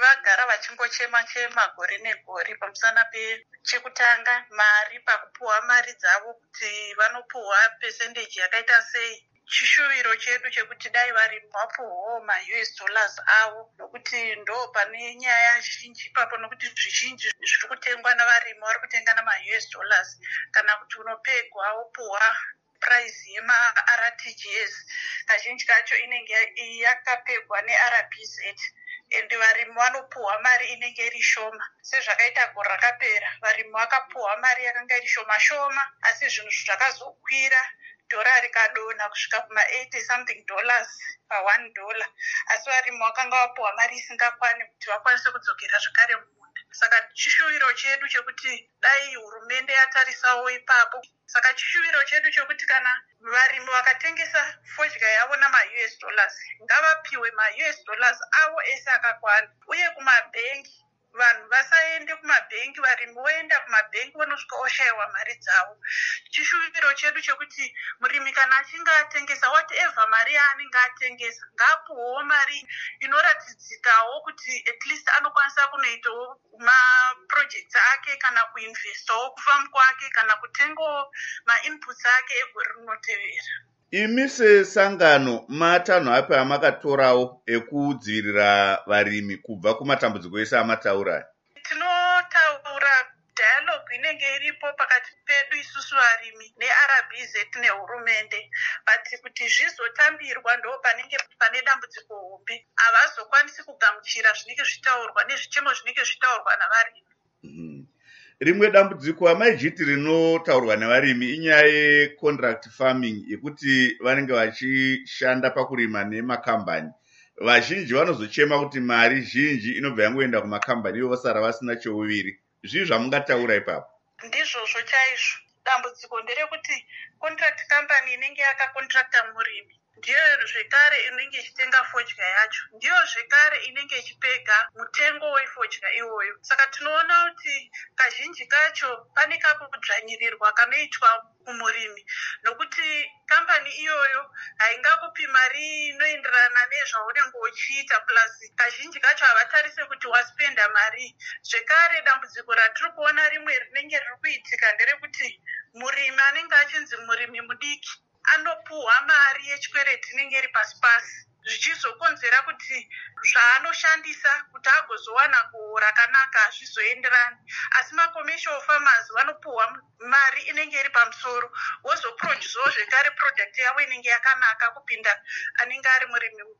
vagara vachingochema-chema gore negore pamusana pechekutanga mari, pakupuhwa mari dzavo kuti vanopuhwa pesendeji yakaita sei. Chishuviro chedu chekuti dai varimi vapuhwawo ma-US dollars avo, nokuti ndo pane nyaya zhinji ipapo, nokuti zvizhinji zviri kutengwa navarimi vari kutenga nama-US dollars. Kana kuti unopegwa wopuhwa price yema-RTGS, kazhinji kacho inenge yakapegwa ne-RBZ, ende varimi vanopuhwa mari inenge iri shoma. Sezvakaita gore rakapera, varimi vakapuhwa mari yakanga iri shoma-shoma, asi zvinhu zvakazokwira, dhora rikadonha kusvika kuma $80 something pa $1. Asi varimi vakanga vapuhwa mari isingakwani kuti vakwanise kudzokera zvakare mumunda. Saka chishuviro chedu chekuti dai hurumende yatarisawo ipapo. Saka chishuviro chedu chekuti kana varimi vakatengesa fodya yavo nama-US dollars, ngavapiwe ma-US dollars avo ese akakwana. Uye kumabhengi, vanhu vasaende kumabhengi, varimi voenda kumabhengi vonosvika oshayiwa mari dzavo. Chishuviro chedu chekuti murimi kana achinge atengesa whatever mari yaanenge atengesa, ngaapuhwewo mari inoratidzikawo kuti at least anokwanisa kunoitawo maprojects ake, kana kuinvestawo kufamu kwake, kana kutengawo mainputs ake egore rinotevera. Imi sesangano matanho api amakatorawo ekudzivirira varimi kubva kumatambudziko ese amataura? Tinotaura dialogue inenge iripo pakati pedu isusu varimi neRBZ nehurumende, but kuti zvizotambirwa ndo panenge pane dambudziko hombe. Havazokwanisi kugamuchira zvinenge zvitaurwa nezvichemo zvinenge zvitaurwa navarimi. Rimwe dambudziko amaijiti rinotaurwa nevarimi inyaya yecontract farming, yekuti vanenge vachishanda pakurima nemakambani. Vazhinji vanozochema kuti mari zhinji inobva yangoenda kumakambani, ivo vasara vasina cheuviri. Zvii zvamungataura ipapo? Ndizvozvo chaizvo. Dambudziko nderekuti contract company inenge yakakontrakta murimi ndiyo zvekare inenge ichitenga fodya yacho, ndiyo zvekare inenge ichipega mutengo wefodya iwoyo. Saka tinoona kuti kazhinji kacho pane kakudzvanyirirwa kanoitwa kumurimi, nokuti kambani iyoyo haingakupi mari inoenderana nezvaunenge uchiita, plus kazhinji kacho havatarise kuti waspenda mari. Zvekare dambudziko ratiri kuona rimwe rinenge riri kuitika nderekuti murimi anenge achinzi murimi mudiki anopuhwa mari yechikwereti inenge iri pasi-pasi, zvichizokonzera kuti zvaanoshandisa kuti agozowana gohwo rakanaka hazvizoenderani. Asi macommercial farmers vanopuhwa mari inenge iri pamusoro, wozoproducewo zvekare product yavo inenge yakanaka kupinda anenge ari murimi